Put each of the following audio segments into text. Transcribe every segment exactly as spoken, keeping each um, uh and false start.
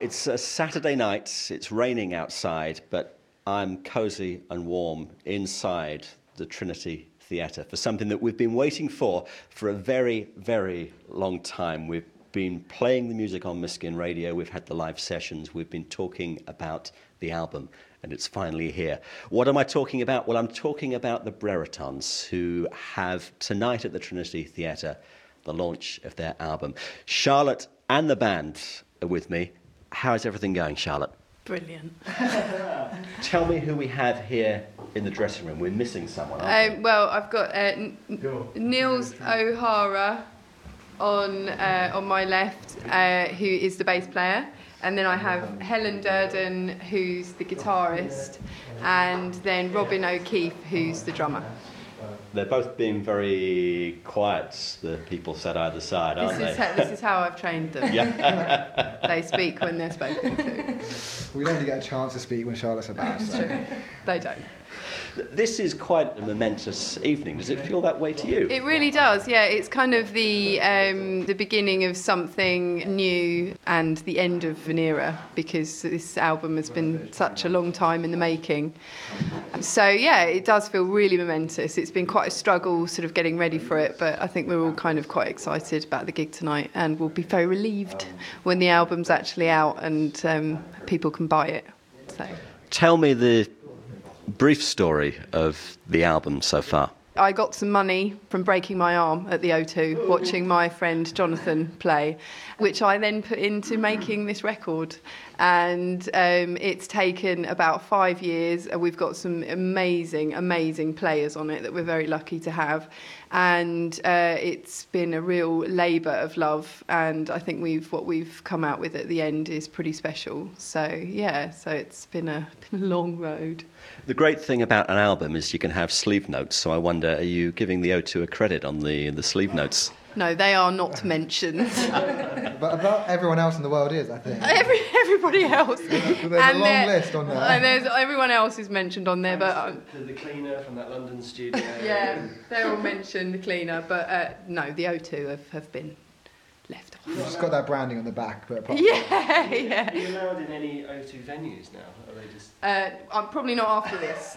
It's a Saturday night, it's raining outside, but I'm cosy and warm inside the Trinity Theatre for something that we've been waiting for for a very, very long time. We've been playing the music on Miskin Radio, we've had the live sessions, we've been talking about the album, and it's finally here. What am I talking about? Well, I'm talking about the Breretons, who have tonight at the Trinity Theatre the launch of their album. Charlotte and the band are with me. How's everything going, Charlotte? Brilliant. Tell me who we have here in the dressing room. We're missing someone, aren't Um, we? well, I've got uh, N- Niels O'Hara on uh, on my left, uh, who is the bass player, and then I have Helen Durden, who's the guitarist, and then Robin O'Keefe, who's the drummer. They're both being very quiet, the people sat either side, aren't This is, they? how, this is how I've trained them. Yeah. They speak when they're spoken to. We only get a chance to speak when Charlotte's about. It's So. true. They don't. This is quite a momentous evening. Does it feel that way to you? It really does, yeah. It's kind of the um, the beginning of something new and the end of an era, because this album has been such a long time in the making. So, yeah, it does feel really momentous. It's been quite a struggle sort of getting ready for it, but I think we're all kind of quite excited about the gig tonight, and we'll be very relieved when the album's actually out and um, people can buy it. So. Tell me the brief story of the album so far. I got some money from breaking my arm at the O two, watching my friend Jonathan play, which I then put into making this record. And um, it's taken about five years, and we've got some amazing, amazing players on it that we're very lucky to have. And uh, it's been a real labour of love, and I think we've what we've come out with at the end is pretty special. So, yeah, so it's been a, been a long road. The great thing about an album is you can have sleeve notes, so I wonder, are you giving the O two a credit on the, the sleeve notes? No, they are not mentioned. But about everyone else in the world is, I think. Every, everybody else. There's a long list on there. And there's, everyone else is mentioned on there, but um, The, the cleaner from that London studio. yeah, they're all mentioned, the cleaner, but uh, no, the O two have, have been left off. You've just got that branding on the back, but apart Yeah, yeah. Are you allowed in any O two venues now? Are they just... Uh, I'm probably not after this,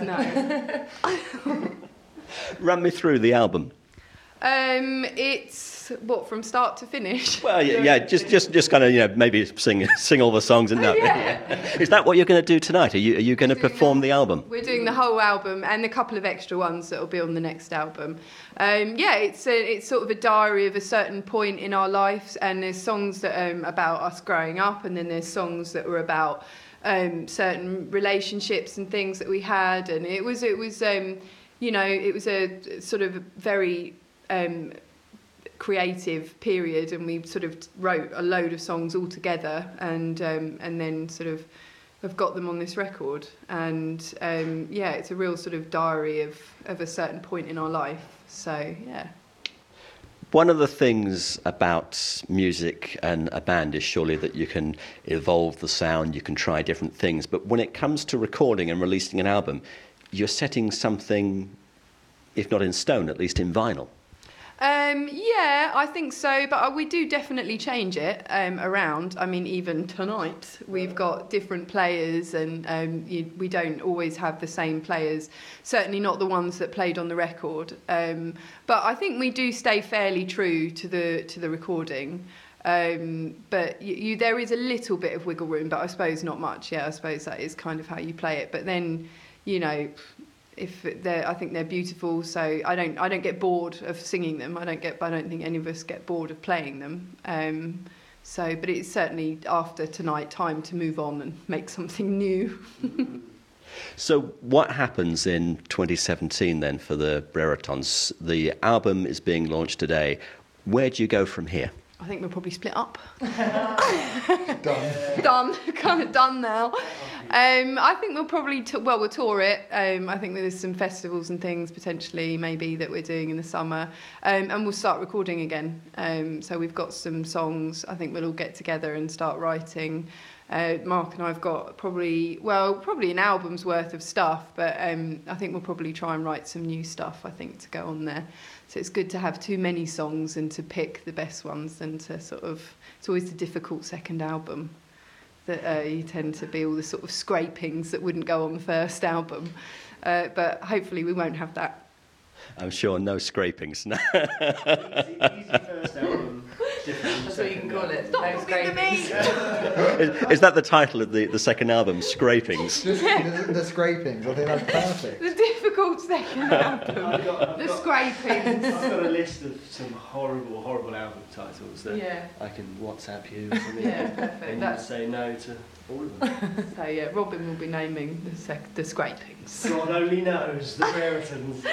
no. Run me through the album. Um, it's, what, from start to finish? Well, yeah, yeah just, just, just kind of, you know, maybe sing, sing all the songs and that. Yeah. Is that what you're going to do tonight? Are you, are you going to perform the album? We're doing the whole album and a couple of extra ones that will be on the next album. Um, yeah, it's a, it's sort of a diary of a certain point in our lives, and there's songs that are um, about us growing up, and then there's songs that were about um, certain relationships and things that we had, and it was it was um, you know it was a sort of very um, creative period, and we sort of wrote a load of songs all together, and um, and then sort of have got them on this record. And um, yeah, it's a real sort of diary of, of a certain point in our life. So yeah. One of the things about music and a band is surely that you can evolve the sound, you can try different things, but when it comes to recording and releasing an album, you're setting something, if not in stone, at least in vinyl. Um, yeah, I think so, but we do definitely change it um, around. I mean, even tonight, we've got different players, and um, you, we don't always have the same players, certainly not the ones that played on the record. Um, but I think we do stay fairly true to the to the recording. Um, but you, you, there is a little bit of wiggle room, but I suppose not much. Yeah, I suppose that is kind of how you play it. But then, you know, if they're, I think they're beautiful, so I don't, I don't get bored of singing them. I don't get, I don't think any of us get bored of playing them. Um, so, but it's certainly after tonight time to move on and make something new. So, what happens in twenty seventeen then for the Breretons? The album is being launched today. Where do you go from here? I think we'll probably split up. done. done, kind of done now. Um, I think we'll probably, t- well, we'll tour it. Um, I think there's some festivals and things potentially maybe that we're doing in the summer. Um, and we'll start recording again. Um, so we've got some songs. I think we'll all get together and start writing. Uh, Mark and I have got probably, well, probably an album's worth of stuff, but um, I think we'll probably try and write some new stuff, I think, to go on there. So it's good to have too many songs and to pick the best ones and to sort of, it's always a difficult second album. that uh, you tend to be all the sort of scrapings that wouldn't go on the first album. Uh, but hopefully we won't have that. I'm sure no scrapings. No. Easy, easy first album. Different That's what you can call it. album. No scrapings. is, is that the title of the, the second album, Scrapings? Just the, the scrapings. I think that's perfect. The difficult second album. I've got, I've The got, scrapings. I've got a list of some horrible, horrible album titles that Yeah. I can WhatsApp you or something. Yeah, perfect. And you That's- say no to all of them. So yeah, Robin will be naming the, sec- the scrapings. God only knows the Raritons.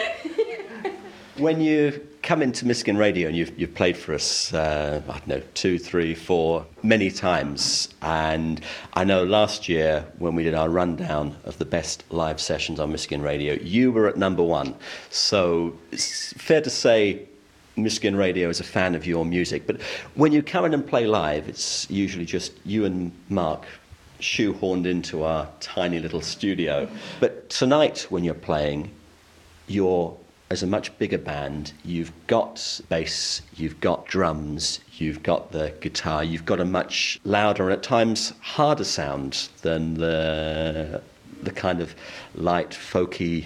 When you come into Miskin Radio and you've, you've played for us, uh, I don't know, two, three, four, many times, and I know last year when we did our rundown of the best live sessions on Miskin Radio, you were at number one. So it's fair to say Miskin Radio is a fan of your music. But when you come in and play live, it's usually just you and Mark shoehorned into our tiny little studio. But tonight when you're playing, you're as a much bigger band, you've got bass, you've got drums, you've got the guitar, you've got a much louder and at times harder sound than the the kind of light, folky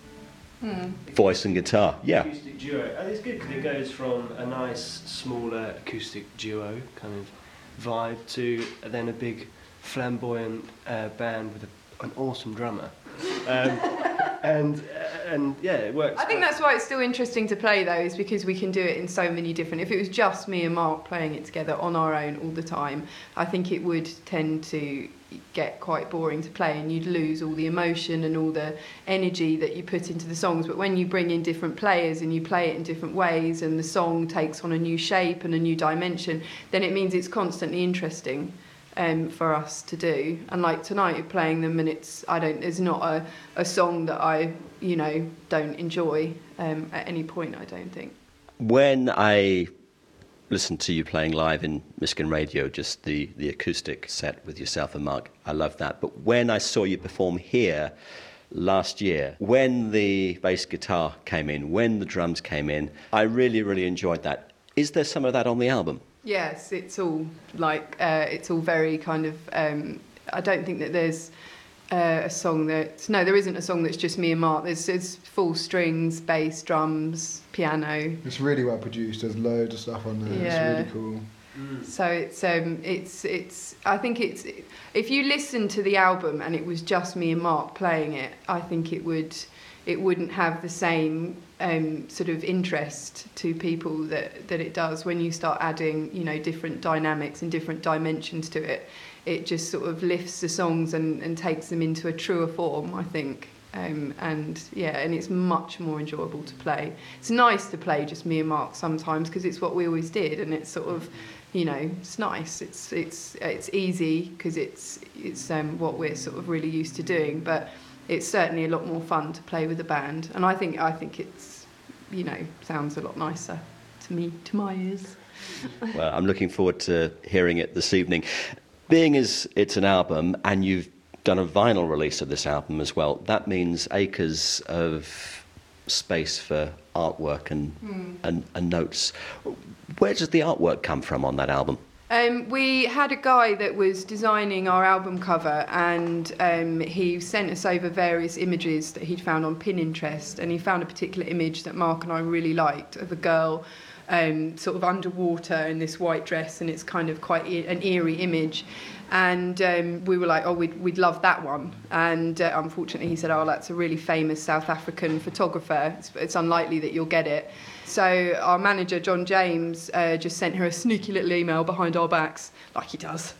Hmm. voice and guitar. Yeah. Acoustic duo. And it's good because it goes from a nice, smaller acoustic duo kind of vibe to then a big, flamboyant uh, band with a, an awesome drummer. Um, and and yeah, it works. I think quite- that's why it's still interesting to play though, is because we can do it in so many different. If it was just me and Mark playing it together on our own all the time, I think it would tend to get quite boring to play, and you'd lose all the emotion and all the energy that you put into the songs. But when you bring in different players and you play it in different ways, and the song takes on a new shape and a new dimension, then it means it's constantly interesting. Um, for us to do, and like tonight you're playing them and it's I don't there's not a, a song that I you know don't enjoy um, at any point, I don't think. When I listened to you playing live in Miskin Radio, just the, the acoustic set with yourself and Mark, I love that. But when I saw you perform here last year, when the bass guitar came in, when the drums came in, I really, really enjoyed that. Is there some of that on the album? Yes, it's all like uh, it's all very kind of. Um, I don't think that there's uh, a song that no, there isn't a song that's just me and Mark. There's, there's full strings, bass, drums, piano. It's really well produced. There's loads of stuff on there. Yeah. It's really cool. Mm. So it's um it's it's I think it's if you listen to the album and it was just me and Mark playing it, I think it would it wouldn't have the same um, sort of interest to people that, that it does when you start adding, you know, different dynamics and different dimensions to it. It just sort of lifts the songs and, and takes them into a truer form, I think. Um, and yeah, and it's much more enjoyable to play. It's nice to play just me and Mark sometimes because it's what we always did, and it's sort of, you know, it's nice. It's it's it's easy because it's it's um, what we're sort of really used to doing, but it's certainly a lot more fun to play with a band, and I think I think it's, you know, sounds a lot nicer to me, to my ears. Well, I'm looking forward to hearing it this evening. Being as it's an album and you've done a vinyl release of this album as well, that means acres of space for artwork and, mm. and, and notes. Where does the artwork come from on that album? Um, we had a guy that was designing our album cover, and um, he sent us over various images that he'd found on Pinterest, and he found a particular image that Mark and I really liked of a girl um, sort of underwater in this white dress, and it's kind of quite e- an eerie image. And um, we were like, oh, we'd, we'd love that one. And uh, unfortunately, he said, oh, that's a really famous South African photographer. It's, it's unlikely that you'll get it. So our manager, John James, uh, just sent her a sneaky little email behind our backs, like he does.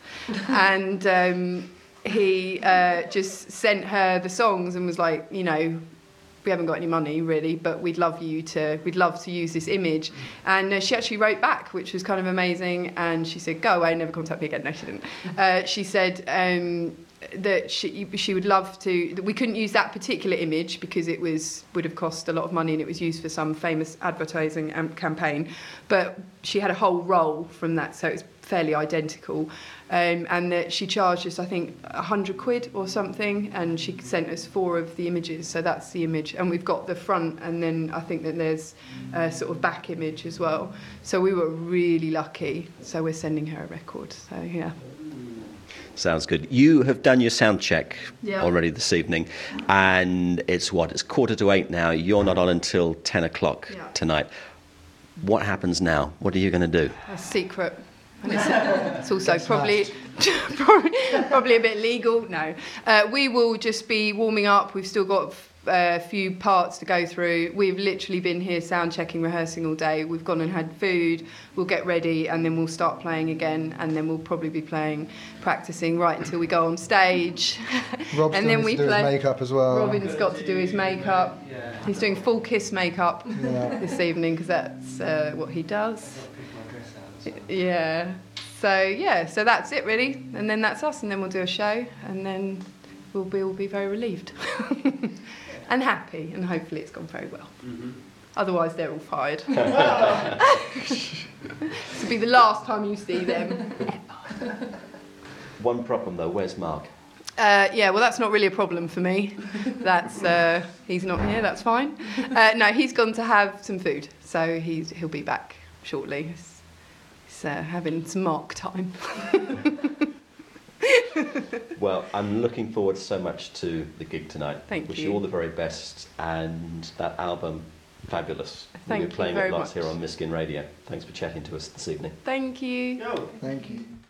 and um, he uh, just sent her the songs and was like, you know, we haven't got any money really, but we'd love you to, we'd love to use this image. And uh, she actually wrote back, which was kind of amazing. And she said, go away, never contact me again. No, she didn't. Uh, she said um, that she she would love to, that we couldn't use that particular image because it was would have cost a lot of money and it was used for some famous advertising um, campaign. But she had a whole roll from that, so it's fairly identical. Um, and that she charged us, I think, a hundred quid or something, and she sent us four of the images. So that's the image, and we've got the front, and then I think that there's a sort of back image as well. So we were really lucky. So we're sending her a record. So yeah. Sounds good. You have done your sound check Yeah. already this evening, and it's what? It's quarter to eight now. You're not on until ten o'clock Yeah. tonight. What happens now? What are you going to do? A secret. And it's, it's also Get probably, probably probably a bit legal. No, uh, we will just be warming up. We've still got a few parts to go through. We've literally been here sound checking, rehearsing all day. We've gone and had food. We'll get ready, and then we'll start playing again. And then we'll probably be playing, practicing right until we go on stage. Rob's and still then needs we to do play. his makeup as well. Robin's got to do his makeup. Yeah. He's doing full Kiss makeup Yeah. this evening because that's uh, what he does. Pick my dress out as well. Yeah. So yeah, so that's it really, and then that's us, and then we'll do a show, and then we'll be all be very relieved and happy, and hopefully it's gone very well. Mhm. Otherwise, they're all fired. This will be the last time you see them. One problem though. Where's Mark? Uh, yeah, well, that's not really a problem for me. That's uh, he's not here. That's fine. Uh, no, he's gone to have some food, so he's he'll be back shortly. He's, he's uh, having some Mark time. Well, I'm looking forward so much to the gig tonight. Thank Wish you. you all the very best, and that album, fabulous. Thank We'll be you playing very it lots much. here on Miskin Radio. Thanks for chatting to us this evening. Thank you. Yo. Thank you.